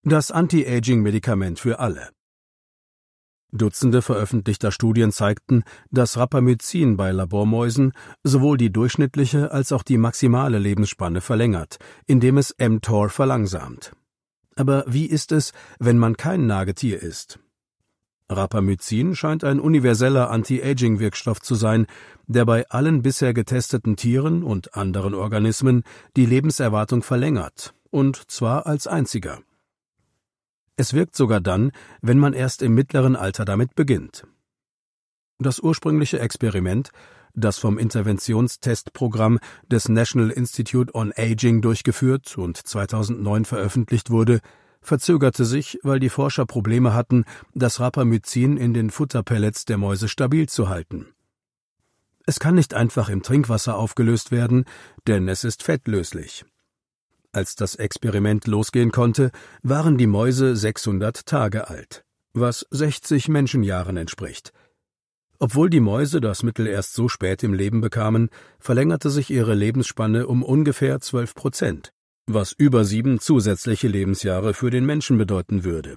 Das Anti-Aging-Medikament für alle. Dutzende veröffentlichter Studien zeigten, dass Rapamycin bei Labormäusen sowohl die durchschnittliche als auch die maximale Lebensspanne verlängert, indem es mTOR verlangsamt. Aber wie ist es, wenn man kein Nagetier ist? Rapamycin scheint ein universeller Anti-Aging-Wirkstoff zu sein, der bei allen bisher getesteten Tieren und anderen Organismen die Lebenserwartung verlängert, und zwar als einziger. Es wirkt sogar dann, wenn man erst im mittleren Alter damit beginnt. Das ursprüngliche Experiment, das vom Interventionstestprogramm des National Institute on Aging durchgeführt und 2009 veröffentlicht wurde, verzögerte sich, weil die Forscher Probleme hatten, das Rapamycin in den Futterpellets der Mäuse stabil zu halten. Es kann nicht einfach im Trinkwasser aufgelöst werden, denn es ist fettlöslich. Als das Experiment losgehen konnte, waren die Mäuse 600 Tage alt, was 60 Menschenjahren entspricht. Obwohl die Mäuse das Mittel erst so spät im Leben bekamen, verlängerte sich ihre Lebensspanne um ungefähr 12%, was über 7 zusätzliche Lebensjahre für den Menschen bedeuten würde.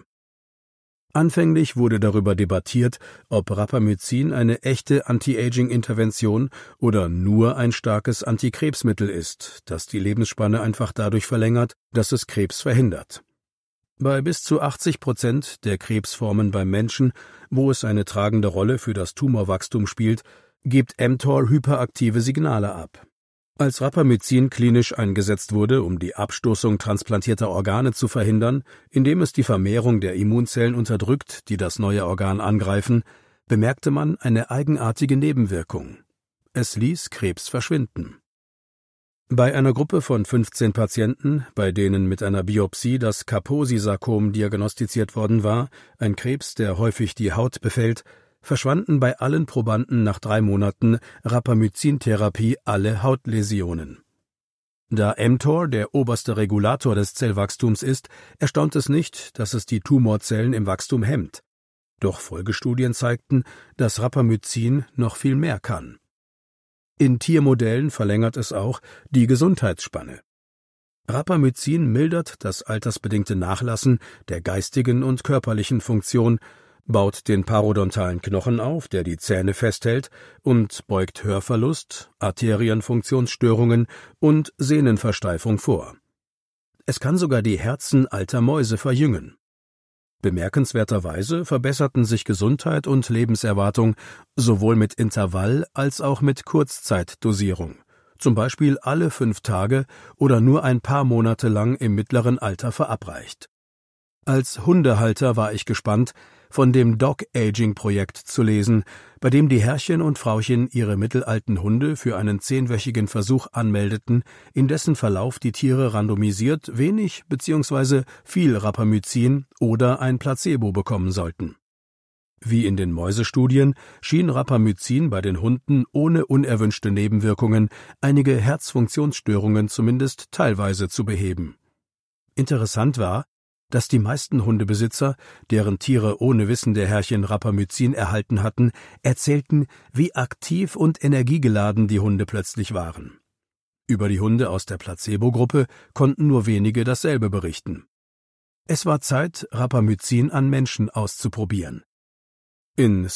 Anfänglich wurde darüber debattiert, ob Rapamycin eine echte Anti-Aging-Intervention oder nur ein starkes Antikrebsmittel ist, das die Lebensspanne einfach dadurch verlängert, dass es Krebs verhindert. Bei bis zu 80% der Krebsformen beim Menschen, wo es eine tragende Rolle für das Tumorwachstum spielt, gibt mTOR hyperaktive Signale ab. Als Rapamycin klinisch eingesetzt wurde, um die Abstoßung transplantierter Organe zu verhindern, indem es die Vermehrung der Immunzellen unterdrückt, die das neue Organ angreifen, bemerkte man eine eigenartige Nebenwirkung. Es ließ Krebs verschwinden. Bei einer Gruppe von 15 Patienten, bei denen mit einer Biopsie das Kaposi-Sarkom diagnostiziert worden war, ein Krebs, der häufig die Haut befällt, verschwanden bei allen Probanden nach 3 Monaten Rapamycin-Therapie alle Hautläsionen. Da mTOR der oberste Regulator des Zellwachstums ist, erstaunt es nicht, dass es die Tumorzellen im Wachstum hemmt. Doch Folgestudien zeigten, dass Rapamycin noch viel mehr kann. In Tiermodellen verlängert es auch die Gesundheitsspanne. Rapamycin mildert das altersbedingte Nachlassen der geistigen und körperlichen Funktion, baut den parodontalen Knochen auf, der die Zähne festhält, und beugt Hörverlust, Arterienfunktionsstörungen und Sehnenversteifung vor. Es kann sogar die Herzen alter Mäuse verjüngen. Bemerkenswerterweise verbesserten sich Gesundheit und Lebenserwartung sowohl mit Intervall- als auch mit Kurzzeitdosierung, zum Beispiel alle 5 Tage oder nur ein paar Monate lang im mittleren Alter verabreicht. Als Hundehalter war ich gespannt, von dem Dog-Aging-Projekt zu lesen, bei dem die Herrchen und Frauchen ihre mittelalten Hunde für einen 10-wöchigen Versuch anmeldeten, in dessen Verlauf die Tiere randomisiert wenig bzw. viel Rapamycin oder ein Placebo bekommen sollten. Wie in den Mäusestudien schien Rapamycin bei den Hunden ohne unerwünschte Nebenwirkungen einige Herzfunktionsstörungen zumindest teilweise zu beheben. Interessant war, dass die meisten Hundebesitzer, deren Tiere ohne Wissen der Herrchen Rapamycin erhalten hatten, erzählten, wie aktiv und energiegeladen die Hunde plötzlich waren. Über die Hunde aus der Placebo-Gruppe konnten nur wenige dasselbe berichten. Es war Zeit, Rapamycin an Menschen auszuprobieren. In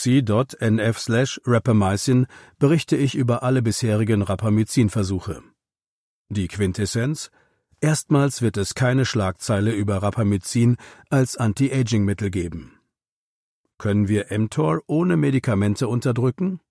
c.nf/rapamycin berichte ich über alle bisherigen Rapamycin-Versuche. Die Quintessenz: Erstmals wird es keine Schlagzeile über Rapamycin als Anti-Aging-Mittel geben. Können wir mTOR ohne Medikamente unterdrücken?